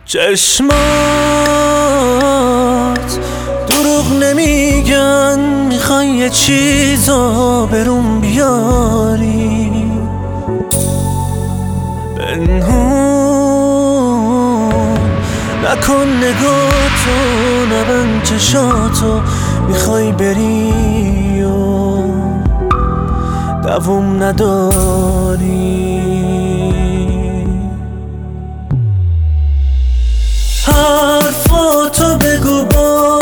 چشمات دروغ نمیگن، میخوای یه چیزا برون بیاری، پنهون نکن نگاتو، نبند چشاتو، میخوای بری و دوام نداری. حرفاتو بگو با